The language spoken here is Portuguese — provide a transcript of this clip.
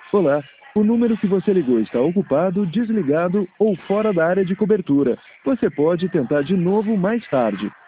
Olá, o número que você ligou está ocupado, desligado ou fora da área de cobertura. Você pode tentar de novo mais tarde.